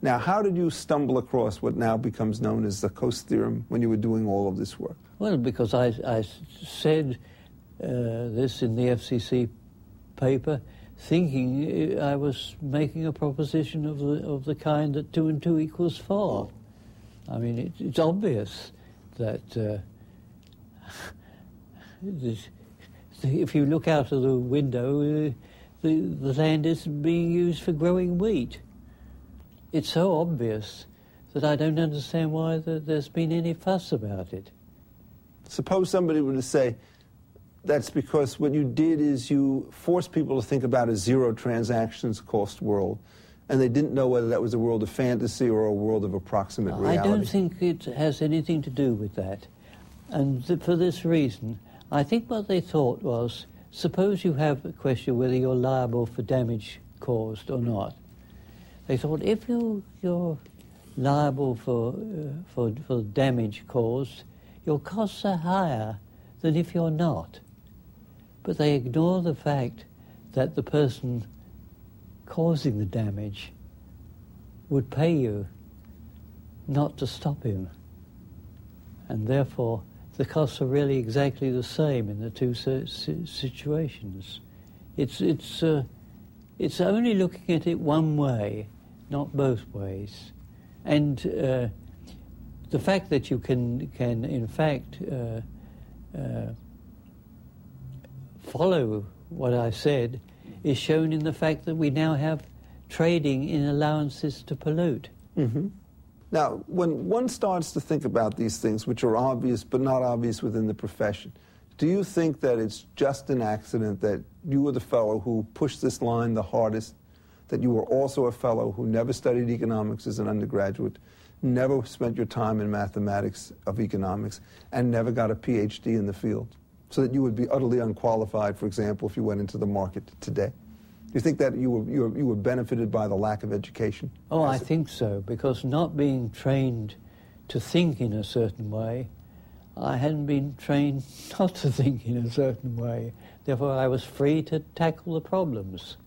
Now, how did you stumble across what now becomes known as the Coase theorem when you were doing all of this work? Well, because I said this in the FCC paper, thinking I was making a proposition of the kind that 2 and 2 equals 4. I mean, it's obvious that if you look out of the window, the land is being used for growing wheat. It's so obvious that I don't understand why there's been any fuss about it. Suppose somebody were to say, that's because what you did is you forced people to think about a zero transactions cost world, and they didn't know whether that was a world of fantasy or a world of approximate reality. I don't think it has anything to do with that. And for this reason, I think what they thought was, suppose you have a question whether you're liable for damage caused or not. They thought if you're liable for damage caused, your costs are higher than if you're not. But they ignore the fact that the person causing the damage would pay you not to stop him. And therefore, the costs are really exactly the same in the two situations. It's only looking at it one way, not both ways. And the fact that you can in fact follow what I said is shown in the fact that we now have trading in allowances to pollute. Mm-hmm. Now, when one starts to think about these things, which are obvious but not obvious within the profession, do you think that it's just an accident that you were the fellow who pushed this line the hardest, that you were also a fellow who never studied economics as an undergraduate, never spent your time in mathematics of economics, and never got a PhD in the field, so that you would be utterly unqualified, for example, if you went into the market today? Do you think that you were benefited by the lack of education? Oh, I think so, because not being trained to think in a certain way, I hadn't been trained not to think in a certain way. Therefore, I was free to tackle the problems.